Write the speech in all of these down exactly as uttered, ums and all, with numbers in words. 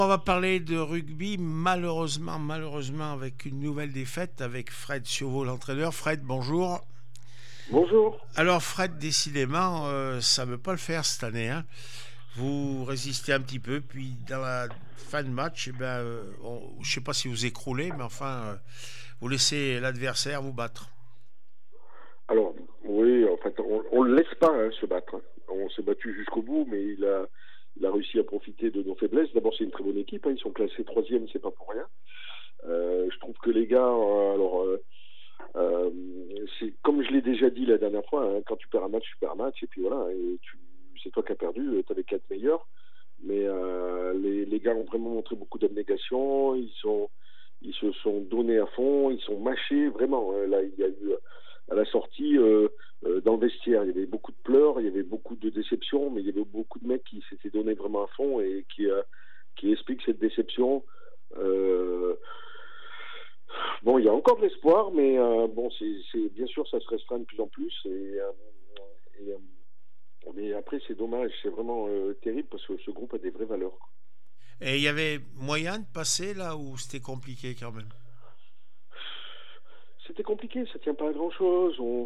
On va parler de rugby, malheureusement, malheureusement, avec une nouvelle défaite avec Fred Siovaux, l'entraîneur. Fred, bonjour. Bonjour. Alors Fred, décidément, euh, ça ne veut pas le faire cette année, hein. Vous résistez un petit peu, puis dans la fin de match, eh ben, euh, on- je ne sais pas si vous écroulez, mais enfin, euh, vous laissez l'adversaire vous battre. Alors, oui, en fait, on ne le laisse pas hein, se battre. Hein. On s'est battu jusqu'au bout, mais il a, il a réussi à profiter de nos faiblesses. D'abord, c'est une très bonne équipe. Hein. Ils sont classés troisième, c'est pas pour rien. Euh, je trouve que les gars, euh, alors, euh, euh, c'est comme je l'ai déjà dit la dernière fois, hein, quand tu perds un match, tu perds un match, et puis voilà, et tu, c'est toi qui as perdu. Tu avais quatre meilleurs, mais euh, les, les gars ont vraiment montré beaucoup d'abnégation. Ils sont Ils se sont donnés à fond, ils sont mâchés, vraiment. Hein. Là, il y a eu, à la sortie, euh, euh, dans le vestiaire, il y avait beaucoup de pleurs, il y avait beaucoup de déceptions, mais il y avait beaucoup de mecs qui s'étaient donnés vraiment à fond et qui, euh, qui expliquent cette déception. Euh, bon, il y a encore de l'espoir, mais euh, bon, c'est, c'est, bien sûr, ça se restreint de plus en plus. Et, euh, et, euh, mais après, c'est dommage, c'est vraiment euh, terrible parce que ce groupe a des vraies valeurs. Et il y avait moyen de passer là où c'était compliqué quand même. C'était compliqué, ça tient pas à grand chose. On,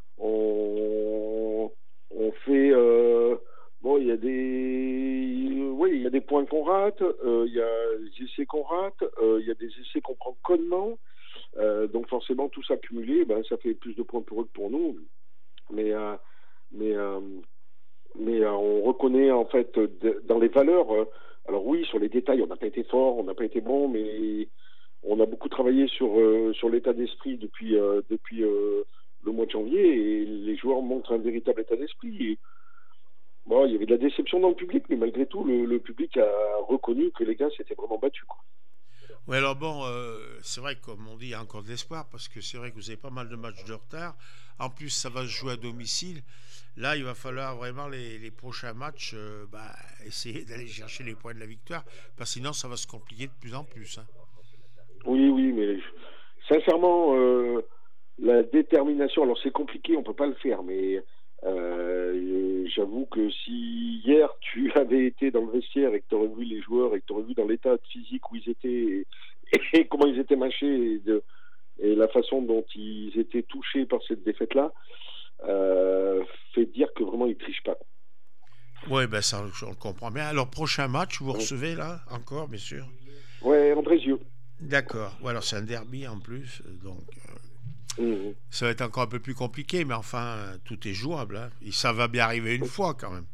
on, on fait euh, bon, il y a des oui, il y a des points qu'on rate, euh, il y a des essais qu'on rate, euh, il y a des essais qu'on prend connement. Euh, donc forcément tout ça cumulé, ben, ça fait plus de points pour eux que pour nous. Mais euh, mais euh, mais euh, on reconnaît en fait de, dans les valeurs. Euh, alors oui, sur les détails, on n'a pas été fort, on n'a pas été bon, mais on a beaucoup travaillé sur euh, sur l'état d'esprit depuis euh, depuis euh, le mois de janvier et les joueurs montrent un véritable état d'esprit. Et, bon, il y avait de la déception dans le public, mais malgré tout, le, le public a reconnu que les gars s'étaient vraiment battus, quoi. Oui, alors bon, euh, c'est vrai que comme on dit, il y a encore de l'espoir parce que c'est vrai que vous avez pas mal de matchs de retard. En plus, ça va se jouer à domicile. Là, il va falloir vraiment les, les prochains matchs euh, bah, essayer d'aller chercher les points de la victoire parce que sinon, ça va se compliquer de plus en plus, hein. Oui, oui, mais sincèrement, euh, la détermination, alors c'est compliqué, on peut pas le faire, mais euh, j'avoue que si hier tu avais été dans le vestiaire et que tu aurais vu les joueurs et que tu aurais vu dans l'état physique où ils étaient et, et comment ils étaient mâchés et, de, et la façon dont ils étaient touchés par cette défaite-là, euh, fait dire que vraiment ils trichent pas. Oui, ben ça, on le comprend bien. Alors, prochain match, vous Hein. recevez là, encore, bien sûr. Ouais, Andrézieux. D'accord. Ou alors, c'est un derby en plus. Donc, euh, Mmh. ça va être encore un peu plus compliqué, mais enfin, euh, tout est jouable, hein. Et ça va bien arriver une fois quand même.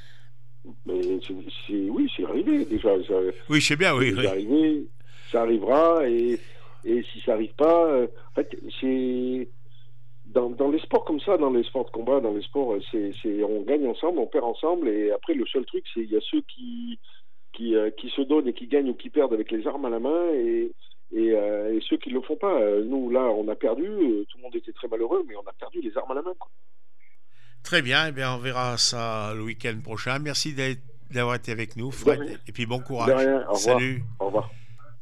Mais c'est, c'est- oui, c'est arrivé déjà. Ça, Oui, je sais bien, c'est oui, déjà oui. arrivé. Ça arrivera et, et si ça arrive pas, euh, en fait, c'est dans, dans les sports comme ça, dans les sports de combat, dans les sports, euh, c'est, c'est on gagne ensemble, on perd ensemble et après le seul truc, c'est il y a ceux qui qui, euh, qui se donnent et qui gagnent ou qui perdent avec les armes à la main et et, euh, et ceux qui le font pas. Euh, Nous là, on a perdu. euh, Tout le monde était très malheureux, mais on a perdu les armes à la main, quoi. Très bien, eh bien, on verra ça le week-end prochain. Merci d'être- d'avoir été avec nous, De Fred, rien. et puis bon De courage. rien. Au revoir. Salut. Au revoir.